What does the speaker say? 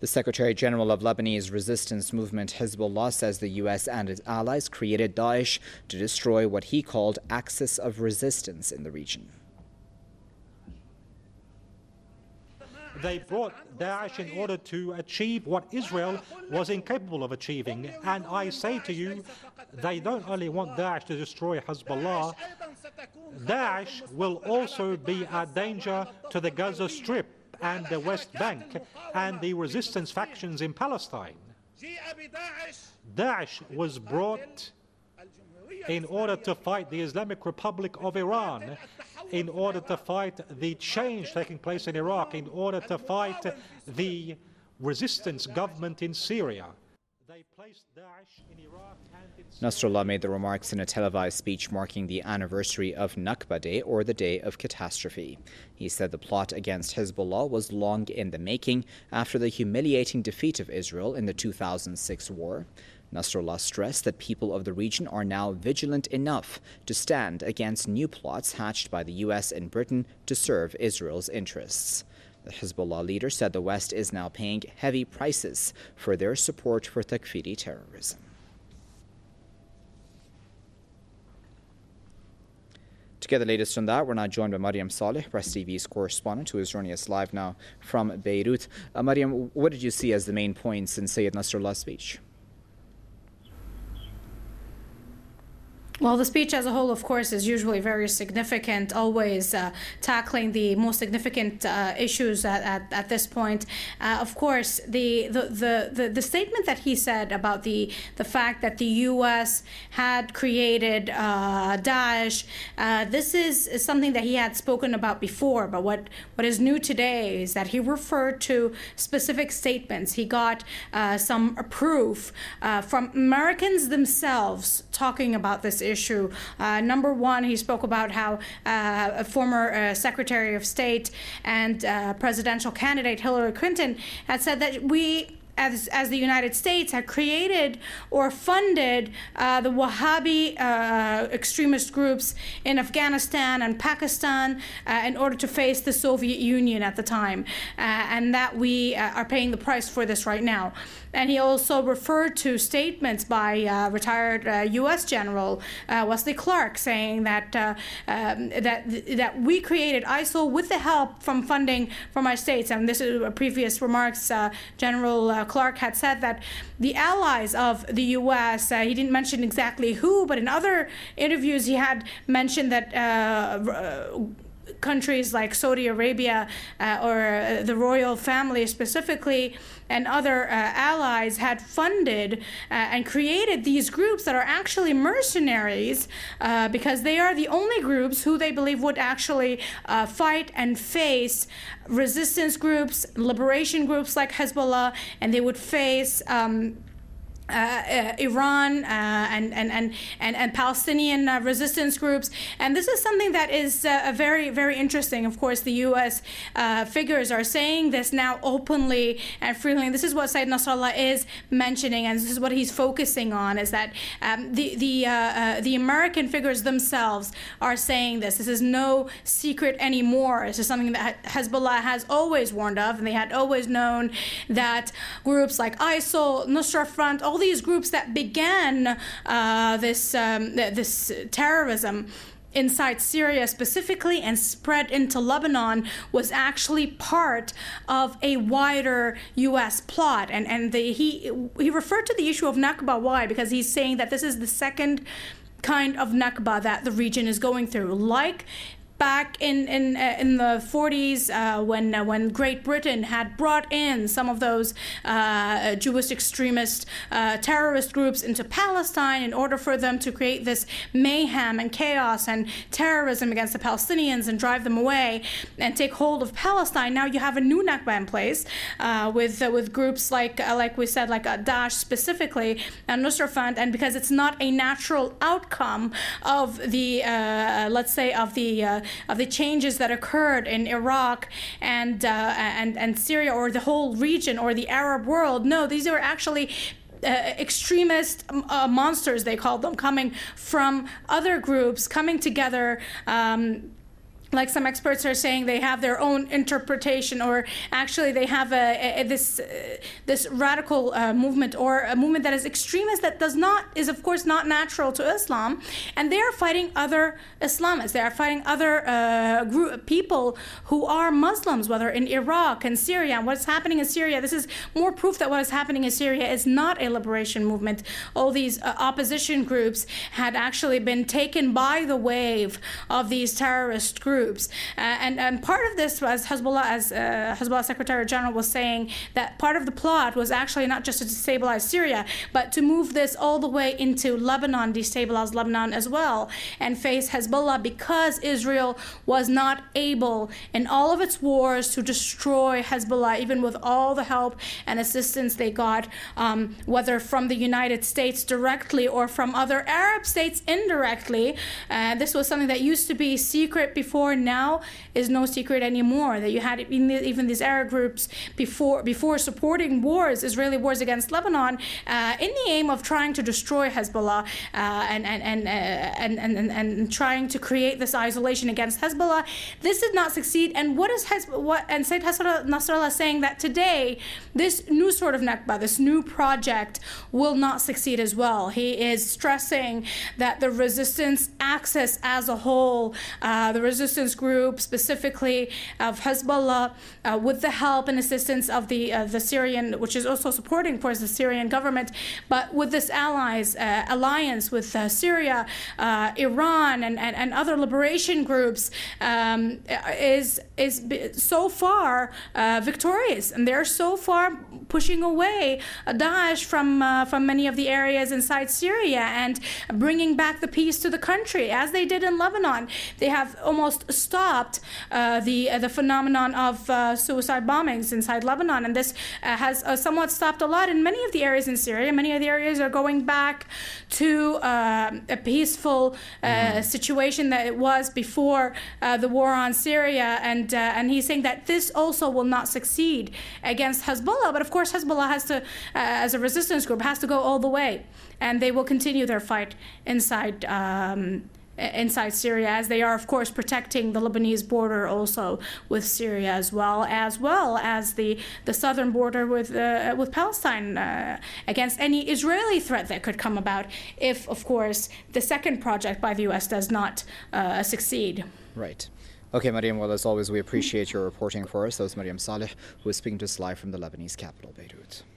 The Secretary General of Lebanese resistance movement Hezbollah says the U.S. and its allies created Daesh to destroy what he called axis of resistance in the region. They brought Daesh in order to achieve what Israel was incapable of achieving. And I say to you, they don't only want Daesh to destroy Hezbollah, Daesh will also be a danger to the Gaza Strip and the West Bank and the resistance factions in Palestine. Daesh was brought in order to fight the Islamic Republic of Iran, in order to fight the change taking place in Iraq, in order to fight the resistance government in Syria. They placed Daesh in Iraq and in Syria. Nasrallah made the remarks in a televised speech marking the anniversary of Nakba Day, or the Day of Catastrophe. He said the plot against Hezbollah was long in the making after the humiliating defeat of Israel in the 2006 war. Nasrallah stressed that people of the region are now vigilant enough to stand against new plots hatched by the U.S. and Britain to serve Israel's interests. The Hezbollah leader said the West is now paying heavy prices for their support for Takfiri terrorism. To get the latest on that, we're now joined by Mariam Saleh, Press TV's correspondent, who is joining us live now from Beirut. Mariam, what did you see as the main points in Sayyid Nasrallah's speech? Well, the speech as a whole, of course, is usually very significant, always tackling the most significant issues at this point. Of course, the statement that he said about the fact that the U.S. had created Daesh, this is something that he had spoken about before. But what is new today is that he referred to specific statements. He got some proof from Americans themselves talking about this issue. Number one, he spoke about how a former Secretary of State and presidential candidate Hillary Clinton had said that we, as the United States, had created or funded the Wahhabi extremist groups in Afghanistan and Pakistan in order to face the Soviet Union at the time, and that we are paying the price for this right now. And he also referred to statements by retired U.S. General Wesley Clark, saying that that we created ISIL with the help from funding from our states. And this is previous remarks. General Clark had said that the allies of the U.S. He didn't mention exactly who, but in other interviews he had mentioned that countries like Saudi Arabia or the royal family specifically and other allies had funded and created these groups that are actually mercenaries because they are the only groups who they believe would actually fight and face resistance groups, liberation groups like Hezbollah, and they would face Iran and Palestinian resistance groups. And this is something that is very, very interesting. Of course, the U.S. Figures are saying this now openly and freely. And this is what Sayyid Nasrallah is mentioning, and this is what he's focusing on, is that the American figures themselves are saying this. This is no secret anymore. This is something that Hezbollah has always warned of, and they had always known that groups like ISIL, Nusra Front, all these groups that began this terrorism inside Syria specifically and spread into Lebanon was actually part of a wider U.S. plot. And he referred to the issue of Nakba. Why? Because he's saying that this is the second kind of Nakba that the region is going through. Like back in the 40s when Great Britain had brought in some of those Jewish extremist terrorist groups into Palestine in order for them to create this mayhem and chaos and terrorism against the Palestinians and drive them away and take hold of Palestine. Now you have a new Nakba in place with groups like we said, like Daesh specifically and Nusra Front, and because it's not a natural outcome of the let's say of the changes that occurred in Iraq and Syria or the whole region or the Arab world. No, these are actually extremist monsters, they call them, coming from other groups, coming together like some experts are saying, they have their own interpretation, or actually they have this radical movement, or a movement that is extremist, that is of course not natural to Islam, and they are fighting other Islamists. They are fighting other people who are Muslims, whether in Iraq and Syria. And what's happening in Syria, this is more proof that what is happening in Syria is not a liberation movement. All these opposition groups had actually been taken by the wave of these terrorist groups. And part of this was Hezbollah, as Hezbollah Secretary General was saying, that part of the plot was actually not just to destabilize Syria, but to move this all the way into Lebanon, destabilize Lebanon as well, and face Hezbollah, because Israel was not able in all of its wars to destroy Hezbollah, even with all the help and assistance they got, whether from the United States directly or from other Arab states indirectly. This was something that used to be secret before, now is no secret anymore, that you had even these Arab groups before supporting wars, Israeli wars against Lebanon, in the aim of trying to destroy Hezbollah, and trying to create this isolation against Hezbollah. This did not succeed. And and Sayyid Hassan Nasrallah is saying that today this new sort of Nakba, this new project, will not succeed as well. He is stressing that the resistance axis as a whole, the resistance group specifically of Hezbollah, with the help and assistance of the Syrian, which is also supporting, of course, the Syrian government, but with this alliance with Syria, Iran, and other liberation groups, is so far victorious, and they're so far pushing away Daesh from many of the areas inside Syria and bringing back the peace to the country, as they did in Lebanon. They have almost stopped the phenomenon of suicide bombings inside Lebanon, and this has somewhat stopped a lot in many of the areas in Syria. Many of the areas are going back to a peaceful situation that it was before the war on Syria, and he's saying that this also will not succeed against Hezbollah. But of course, Hezbollah has to, as a resistance group, has to go all the way, and they will continue their fight inside Syria, as they are, of course, protecting the Lebanese border also with Syria, as well as the southern border with Palestine, against any Israeli threat that could come about if, of course, the second project by the U.S. does not succeed. Right. Okay, Mariam, well, as always, we appreciate your reporting for us. That was Mariam Saleh, who is speaking to us live from the Lebanese capital, Beirut.